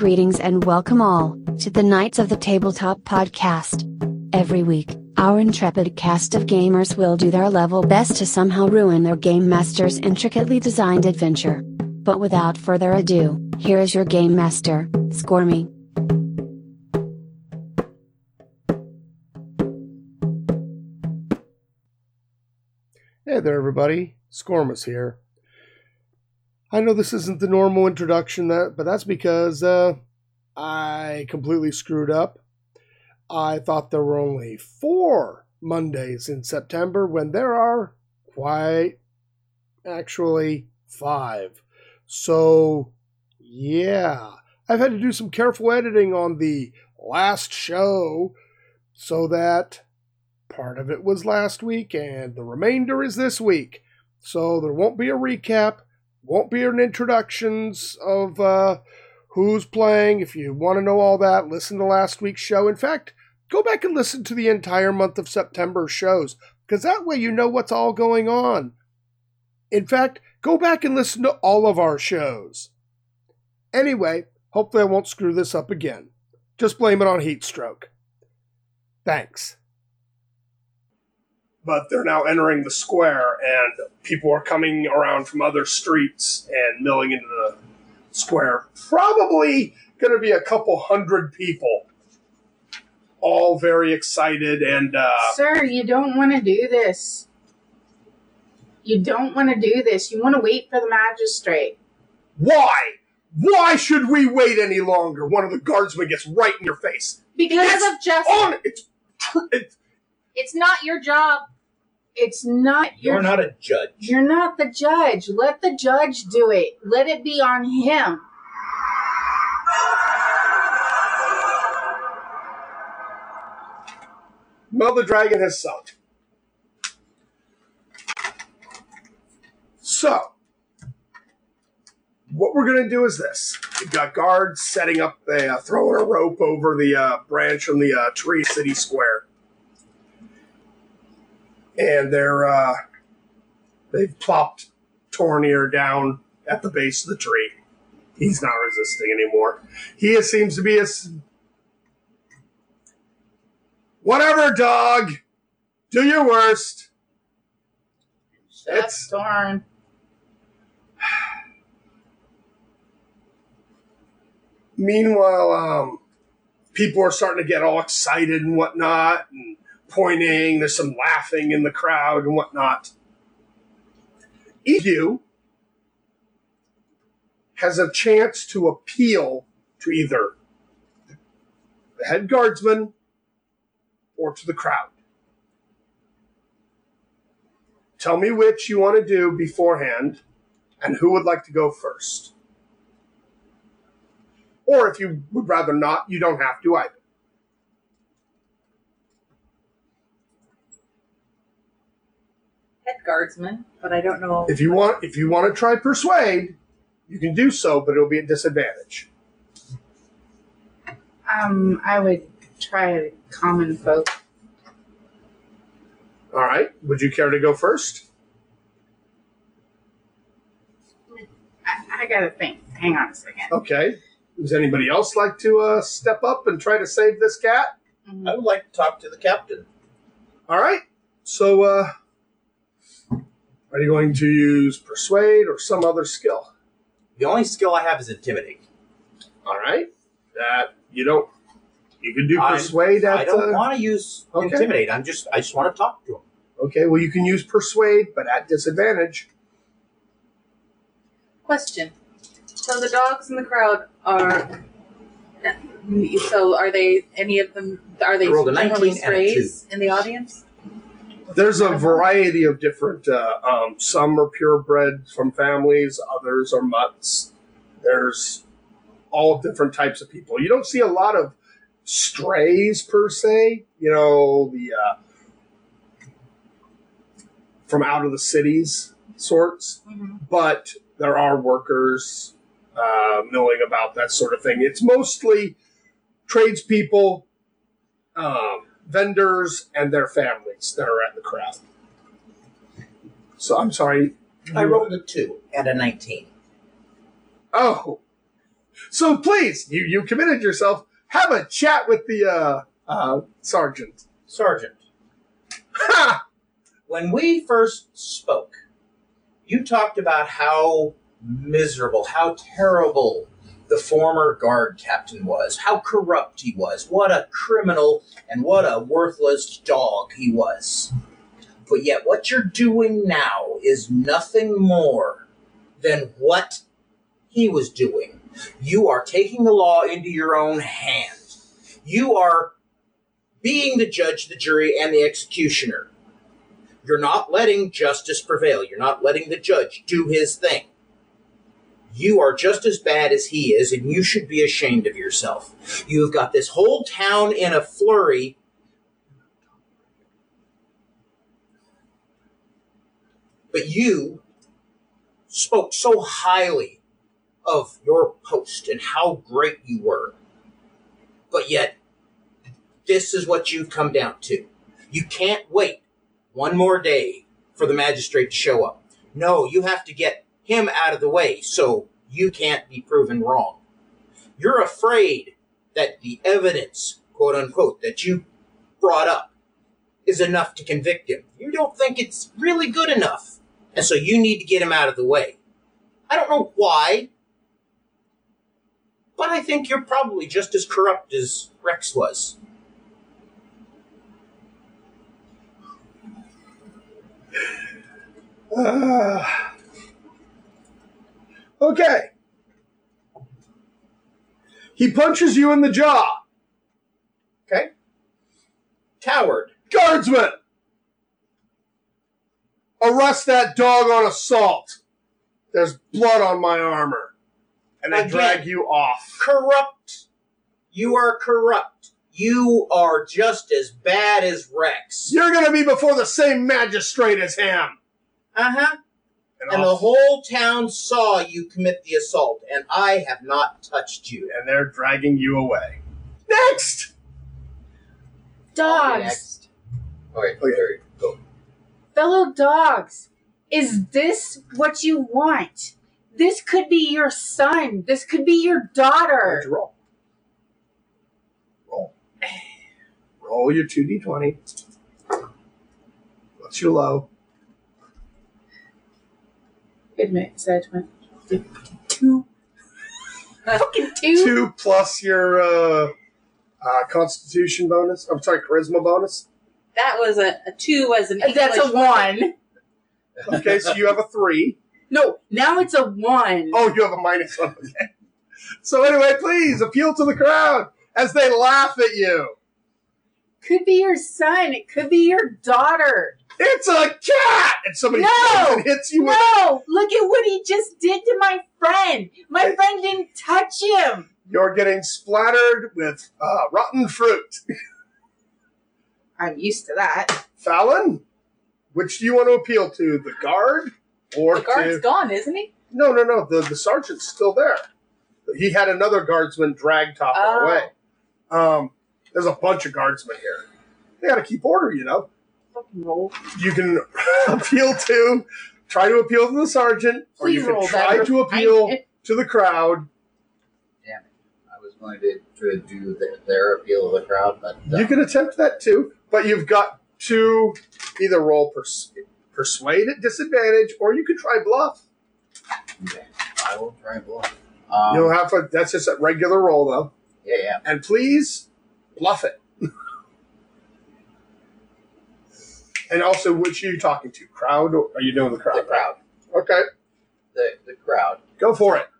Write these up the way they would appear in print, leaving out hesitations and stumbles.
Greetings and welcome all to the Knights of the Tabletop podcast. Every week, our intrepid cast of gamers will do their level best to somehow ruin their game master's intricately designed adventure. But without further ado, here is your game master, Squirmy. Hey there everybody, Squirmus here. I know this isn't the normal introduction, but that's because I completely screwed up. I thought there were only 4 Mondays in September when there are quite actually 5. So, yeah, I've had to do some careful editing on the last show so that part of it was last week and the remainder is this week. So there won't be a recap. Won't be an introductions of who's playing. If you want to know all that, listen to last week's show. In fact, go back and listen to the entire month of September shows, because that way you know what's all going on. In fact, go back and listen to all of our shows. Anyway, hopefully I won't screw this up again. Just blame it on heat stroke. Thanks. But they're now entering the square, and people are coming around from other streets and milling into the square. Probably going to be a couple hundred people, all very excited. And Sir, you don't want to do this. You don't want to do this. You want to wait for the magistrate. Why? Why should we wait any longer? One of the guardsmen gets right in your face. Because of justice. It's not your job. It's not your... You're not a judge. You're not the judge. Let the judge do it. Let it be on him. Well, the dragon has sunk. So, what we're going to do is this. We've got guards setting up, throwing a rope over the branch from the Tree City Square. And they've plopped Tornir down at the base of the tree. He's not resisting anymore. He seems to be whatever, dog. Do your worst. That's Torn. Meanwhile, people are starting to get all excited and whatnot, and pointing. There's some laughing in the crowd and whatnot. Each of you has a chance to appeal to either the head guardsman or to the crowd. Tell me which you want to do beforehand and who would like to go first. Or if you would rather not, you don't have to either. Head guardsman, but I don't know. If you want to try persuade, you can do so, but it'll be at disadvantage. I would try common folk. All right. Would you care to go first? I gotta think. Hang on a second. Okay. Does anybody else like to step up and try to save this cat? Mm-hmm. I would like to talk to the captain. All right. So, are you going to use persuade or some other skill? The only skill I have is intimidate. All right. That you don't. You can do persuade. I don't want to use intimidate. I just want to talk to him. Okay. Well, you can use persuade, but at disadvantage. Question. So the dogs in the crowd are... So are they, any of them, are they generally strays in the audience? There's a variety of different, some are purebred from families, others are mutts. There's all different types of people. You don't see a lot of strays per se, from out of the cities sorts, but there are workers milling about, that sort of thing. It's mostly tradespeople, vendors, and their families that are at the crowd. So I'm sorry. I rolled a 2 and a 19. Oh, So please, you committed yourself. Have a chat with the sergeant. Sergeant. Ha! When we first spoke, you talked about how miserable, how terrible the former guard captain was, how corrupt he was, what a criminal and what a worthless dog he was. But yet what you're doing now is nothing more than what he was doing. You are taking the law into your own hand. You are being the judge, the jury, and the executioner. You're not letting justice prevail. You're not letting the judge do his thing. You are just as bad as he is, and you should be ashamed of yourself. You've got this whole town in a flurry. But you spoke so highly of your post and how great you were. But yet, this is what you've come down to. You can't wait one more day for the magistrate to show up. No, you have to get him out of the way so you can't be proven wrong. You're afraid that the evidence, quote unquote, that you brought up is enough to convict him. You don't think it's really good enough. And so you need to get him out of the way. I don't know why, but I think you're probably just as corrupt as Rex was. Okay. He punches you in the jaw. Okay? Coward. Guardsman! Arrest that dog on assault. There's blood on my armor. And I drag you off. Corrupt. You are corrupt. You are just as bad as Rex. You're going to be before the same magistrate as him. Uh-huh. And the whole town saw you commit the assault, and I have not touched you. And they're dragging you away. Next! Dogs. Next. All right, okay. Go. Fellow dogs, is this what you want? This could be your son. This could be your daughter. Where'd you roll? Roll your 2d20. What's your low? Wait a minute, is that 20? 2. Fucking 2? 2 plus your constitution bonus. I'm sorry, charisma bonus. That was a 2 was an English. That's a 1. Okay, so you have a 3. No, now it's a 1. Oh, you have a -1. Okay. So anyway, please appeal to the crowd as they laugh at you. Could be your son. It could be your daughter. It's a cat! And somebody comes and hits you with No! Look at what he just did to my friend. My friend didn't touch him. You're getting splattered with rotten fruit. I'm used to that. Fallon, which do you want to appeal to? The guard? Or The guard's gone, isn't he? No. The sergeant's still there. He had another guardsman drag Topper away. There's a bunch of guardsmen here. They got to keep order, you know. Fucking roll. You can try to appeal to the sergeant, or you can try to appeal to the crowd. Damn it. I was going to do their appeal to the crowd, but... You can attempt that too, but you've got to either roll persuade at disadvantage, or you could try bluff. Okay. I will try bluff. You'll have that's just a regular roll, though. Yeah. And please, bluff it. And also, which are you talking to? Crowd, or are you doing the crowd? The crowd. Okay. The crowd. Go for it.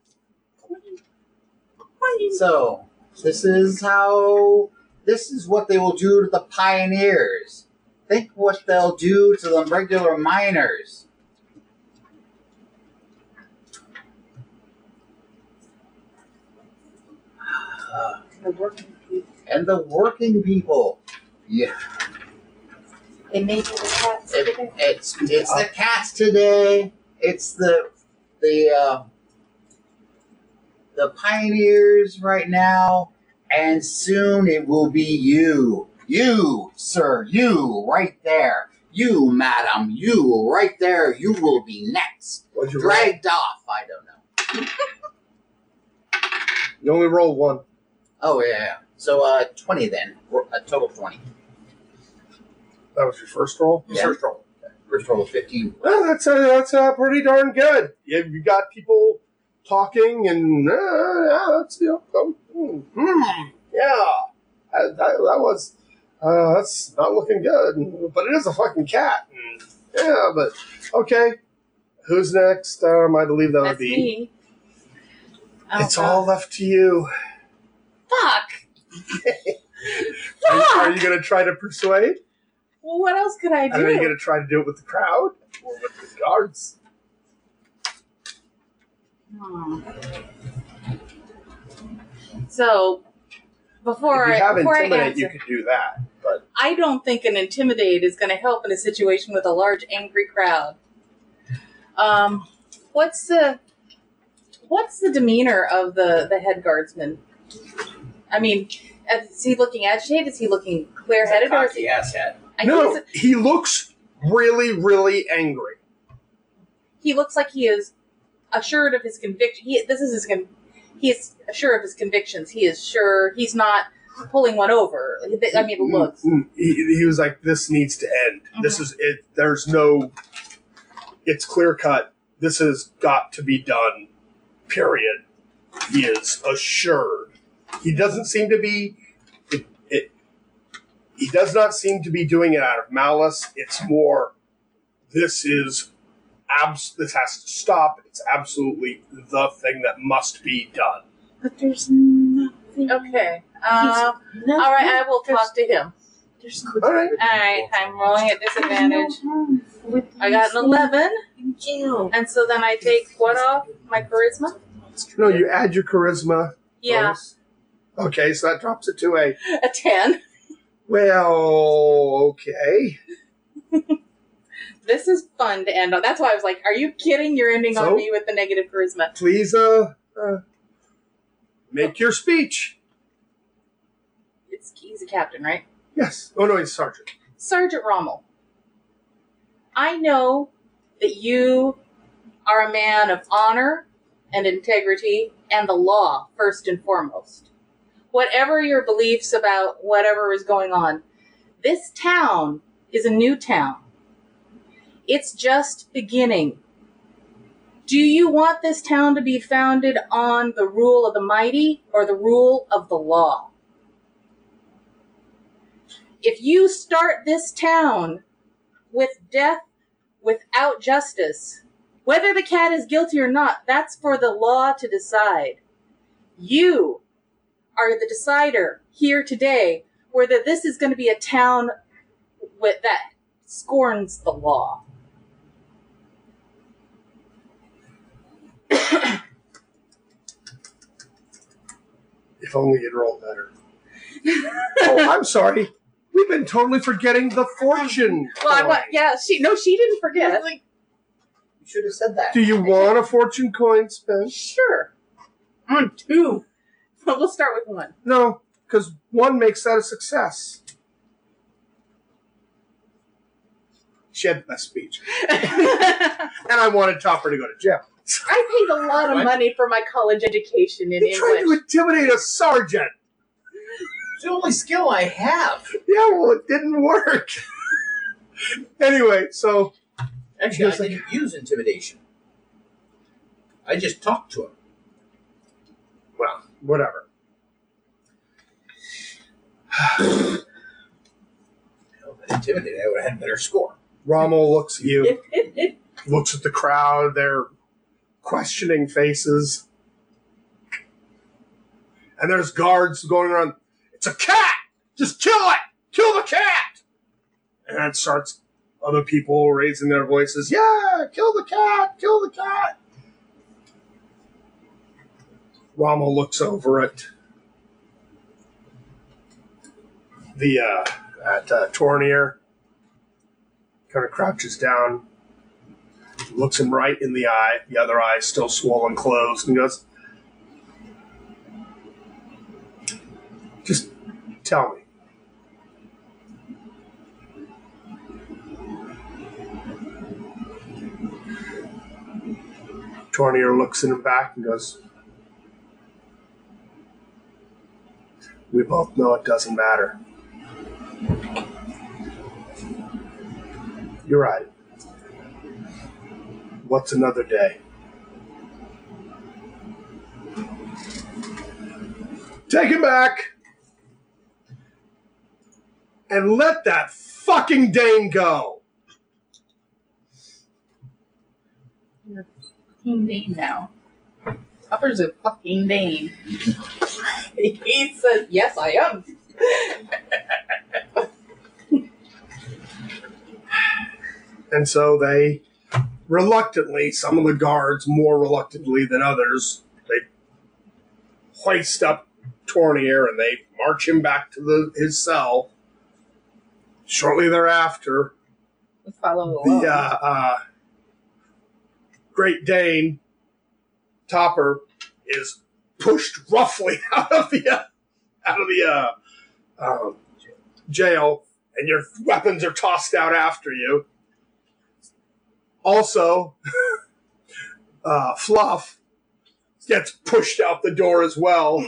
So, this is what they will do to the pioneers. Think what they'll do to the regular miners. And the working people. Yeah. And maybe the cats. It's the cats today. It's the pioneers right now, and soon it will be you. You, sir, you right there. You, madam, you right there. You will be next. What'd you Dragged off. I don't know. You only rolled one. Oh, yeah. So, 20 then. A total of 20. That was your first roll? Yeah. First roll. First roll of 15. Well, that's pretty darn good. You got people talking, and that's the outcome. Yeah, that was that's not looking good. But it is a fucking cat. Yeah, but okay. Who's next? I believe that would be me. Oh, it's all left to you. Fuck. Are you going to try to persuade? Well, what else could I do? Are you going to try to do it with the crowd or with the guards? So, before if you have before intimidate, I answer, you could do that. But I don't think an intimidate is going to help in a situation with a large, angry crowd. What's the demeanor of the head guardsman? I mean, is he looking agitated? Is he looking clear-headed? Or is he asshat? no, he looks really, really angry. He looks like he is assured of his conviction. He is assured of his convictions. He is sure he's not pulling one over. I mean, it looks. He was like, "This needs to end. Mm-hmm. This is it. There's no. It's clear cut. This has got to be done. Period." He is assured. He doesn't seem to be. He does not seem to be doing it out of malice. It's more. This is. This has to stop. It's absolutely the thing that must be done. But there's nothing. Okay. All right, I will talk to him. All right. All right, I'm rolling at disadvantage. I got an 11. And so then I take what off? My charisma? No, you add your charisma. Yeah. Bonus. Okay, so that drops it to a 10. Well, okay. This is fun to end on. That's why I was like, are you kidding? You're ending on me with the negative charisma. Please, make your speech. He's a captain, right? Yes. Oh, no, he's sergeant. Sergeant Rommel, I know that you are a man of honor and integrity and the law, first and foremost. Whatever your beliefs about whatever is going on, this town is a new town. It's just beginning. Do you want this town to be founded on the rule of the mighty or the rule of the law? If you start this town with death without justice, whether the cat is guilty or not, that's for the law to decide. You are the decider here today whether this is going to be a town that scorns the law. If only you'd rolled better. Oh, I'm sorry. We've been totally forgetting the fortune. Well, she didn't forget. You should have said that. Do you want a fortune coin, Spence? Sure. On 2. Well, we'll start with 1. No, because 1 makes that a success. She had the best speech. And I wanted Topper to go to jail. I paid a lot of money for my college education in English. You're trying to intimidate a sergeant. It's the only skill I have. Yeah, well, it didn't work. Anyway, so... Actually, I didn't use intimidation. I just talked to him. Well, whatever. If I intimidated, I would have had a better score. Rommel looks at you, looks at the crowd, their questioning faces. And there's guards going around, "It's a cat! Just kill it! Kill the cat!" And it starts other people raising their voices, "Yeah, kill the cat! Kill the cat!" Rommel looks over at Tornier, kind of crouches down, looks him right in the eye, the other eye still swollen closed, and goes, "Just tell me." Tornier looks at him back and goes, We both know it doesn't matter. You're right. What's another day? Take him back! And let that fucking Dane go! You're a fucking Dane now. Topper's a fucking Dane. He said, yes, I am. And so they reluctantly, some of the guards more reluctantly than others, they hoist up Tornier and they march him back to his cell. Shortly thereafter, Follow along. the Great Dane, Topper, is pushed roughly out of the jail, and your weapons are tossed out after you. Also, Fluff gets pushed out the door as well.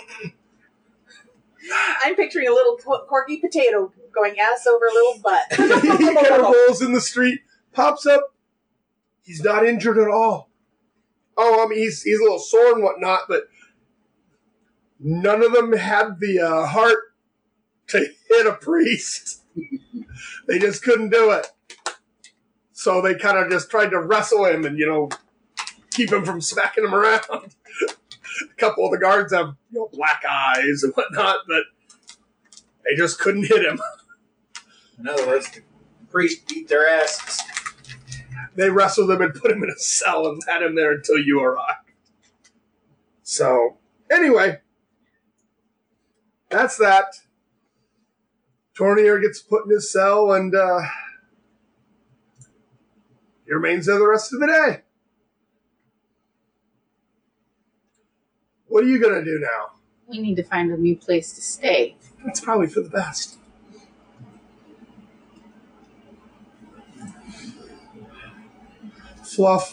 I'm picturing a little corky potato going ass over a little butt. He kind of rolls in the street, pops up. He's not injured at all. Oh, I mean, he's a little sore and whatnot, but none of them had the heart to hit a priest. They just couldn't do it. So they kind of just tried to wrestle him and, keep him from smacking him around. A couple of the guards have black eyes and whatnot, but they just couldn't hit him. In other words, the priest beat their asses. They wrestled him and put him in a cell and had him there until you arrived. So, anyway, that's that. Tornier gets put in his cell and he remains there the rest of the day. What are you going to do now? We need to find a new place to stay. That's probably for the best. Fluff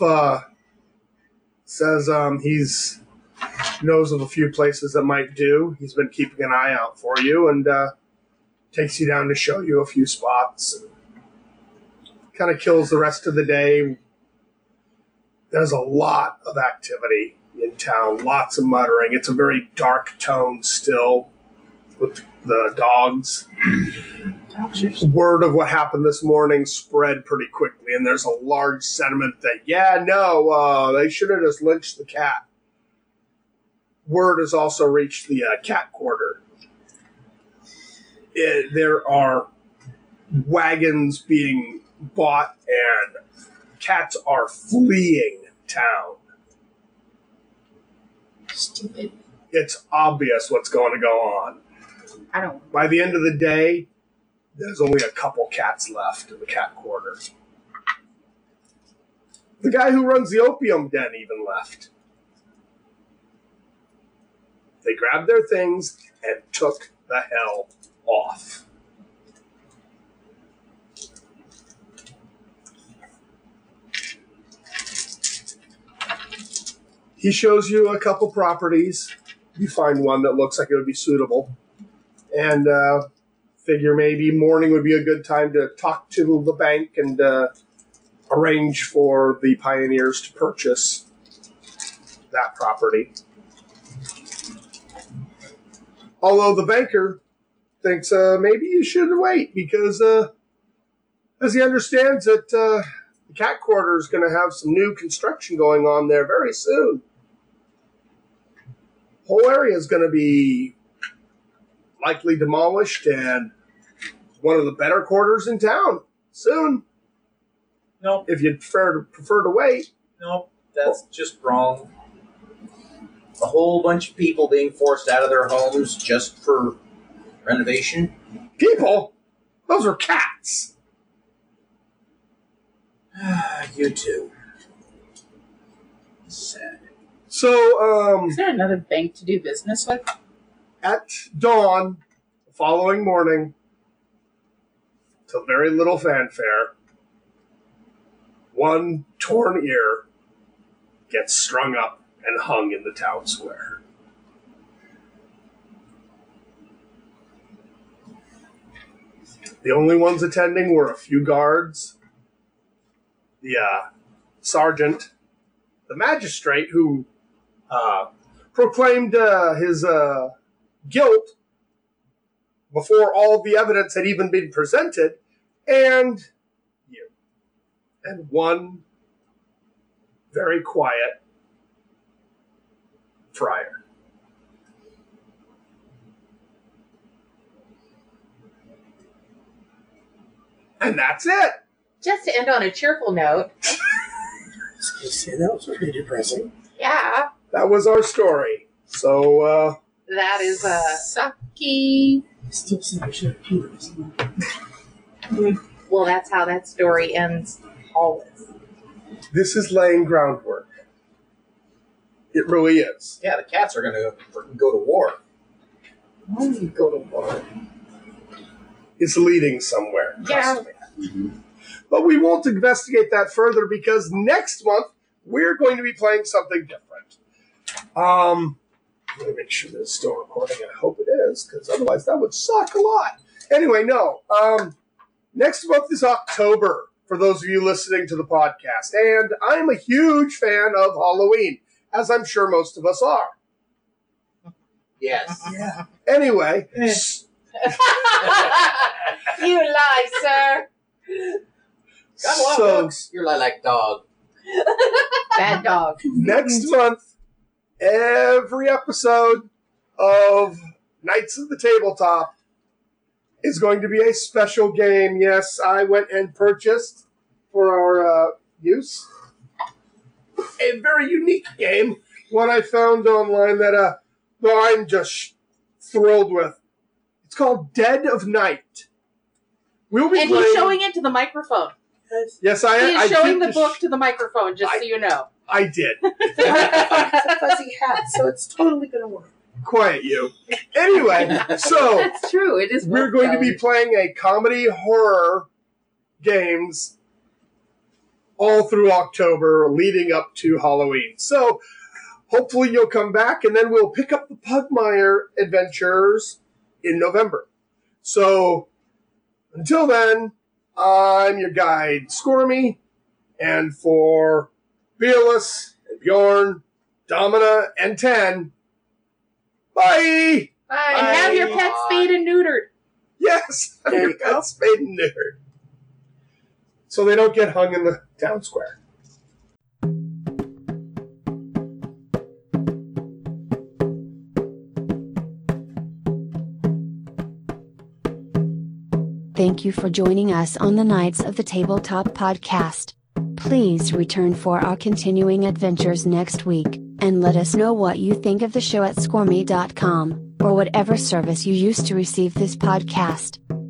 says he's knows of a few places that might do. He's been keeping an eye out for you and takes you down to show you a few spots. Kind of kills the rest of the day. There's a lot of activity in town, lots of muttering. It's a very dark tone still with the dogs. Word of what happened this morning spread pretty quickly, and there's a large sentiment that, they should have just lynched the cat. Word has also reached the cat quarter. There are wagons being bought, and cats are fleeing town. Stupid. It's obvious what's going to go on. By the end of the day, there's only a couple cats left in the cat quarter. The guy who runs the opium den even left. They grabbed their things and took the hell off. He shows you a couple properties. You find one that looks like it would be suitable. And figure maybe morning would be a good time to talk to the bank and arrange for the Pioneers to purchase that property. Although the banker thinks maybe you should wait because, as he understands that the cat quarter is going to have some new construction going on there very soon. Whole area is going to be likely demolished and one of the better quarters in town soon. Nope. If you'd prefer to wait. Nope, that's just wrong. A whole bunch of people being forced out of their homes just for renovation. People? Those are cats. You too. Sad. So, Is there another bank to do business with? at dawn the following morning, to very little fanfare, one torn ear gets strung up and hung in the town square. The only ones attending were a few guards, the sergeant, the magistrate who proclaimed his guilt before all the evidence had even been presented, and you. And one very quiet friar. And that's it. Just to end on a cheerful note. That was pretty depressing. Yeah. That was our story. So, That is Sucky. I still think I should have peed. well, that's how that story ends always. this is laying groundwork. It really is. Yeah, the cats are going to go to war. Why do you go to war? It's leading somewhere. Yeah. Trust me. But we won't investigate that further because next month we're going to be playing something different. Let me make sure that it's still recording, and I hope it is, because otherwise that would suck a lot. Anyway, no. Next month is October, for those of you listening to the podcast. And I'm a huge fan of Halloween, as I'm sure most of us are. Yes. Yeah. Anyway, You lie, sir. Got a lot so of books. You're like dog. Bad dog. next month, every episode of Knights of the Tabletop is going to be a special game. Yes, I went and purchased for our use a very unique game. One I found online that I'm just thrilled with. It's called Dead of Night. We'll be And playing. he's showing it to the microphone. Yes, I He's I showing did the book to the microphone, just so you know. I did. It's a fuzzy hat, so it's totally going to work. Quiet you. Anyway, so That's true. It is. we're going to be playing a comedy horror games all through October leading up to Halloween. So hopefully you'll come back and then we'll pick up the Pugmire adventures in November. So until then, I'm your guide, Squirmy, and for Fearless and Bjorn, Domina, and Ten, bye! Bye. And have your pet spayed and neutered. Yes, There you go. that's spayed and neutered. So they don't get hung in the town square. Thank you for joining us on the Knights of the Tabletop podcast. Please return for our continuing adventures next week, and let us know what you think of the show at squirmy.com, or whatever service you use to receive this podcast.